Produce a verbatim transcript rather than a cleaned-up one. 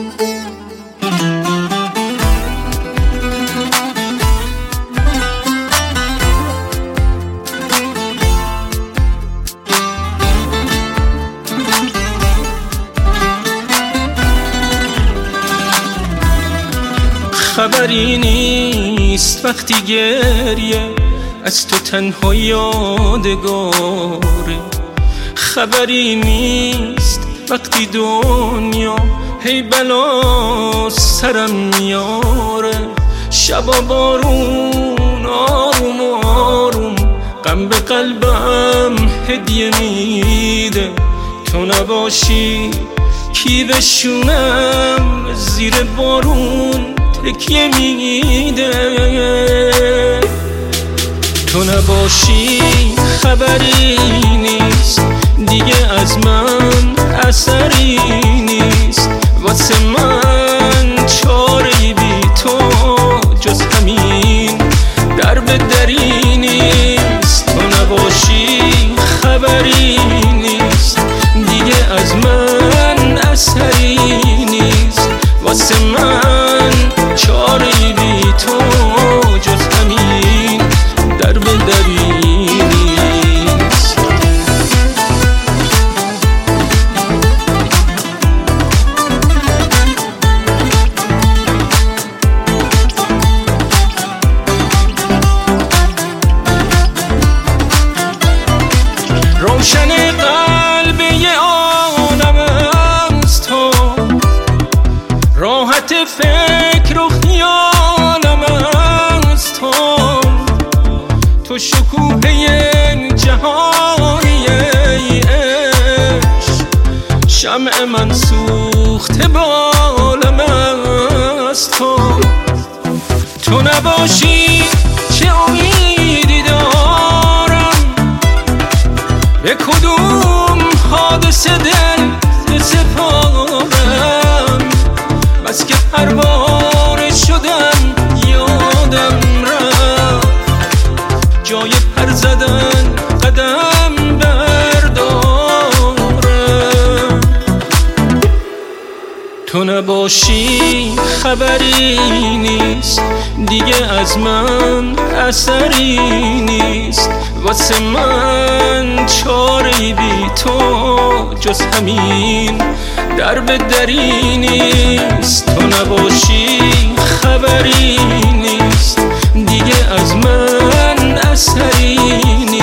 خبری نیست وقتی گریه از تو تنها یادگاره، خبری نیست وقتی دنیا هی بلا سرم میاره، شبا بارون آروم آروم غم به قلبم هدیه میده، تو نباشی کی بشونم زیر بارون تکیه میده، تو نباشی خبری نیست دیگه از من اثری نیست، واسه من چاره‌ای بی تو جز همین در به دری نیست، تو نباشی خبری نیست دیگه از من اثری نیست، واسه من چاره‌ای بی تو جز همین در به دری نیست. روشن قلب یه عالم از تو، راحت فکر و خیالم از تو، تو شکوه جهانی ای عشق، شمع من سوخته بالم از تو، تو نباشی چه امیدی دارم به کدوم حادثه دل بسپارم، بس که پروانه شدم یادم رفت جای پر زدن قدم بردارم، تو نباشی خبری نیست دیگه از من اثری نیست، واسه من چاره‌ای بی تو جز همین در به دری نیست، تو نباشی خبری نیست دیگه از من اثری نیست.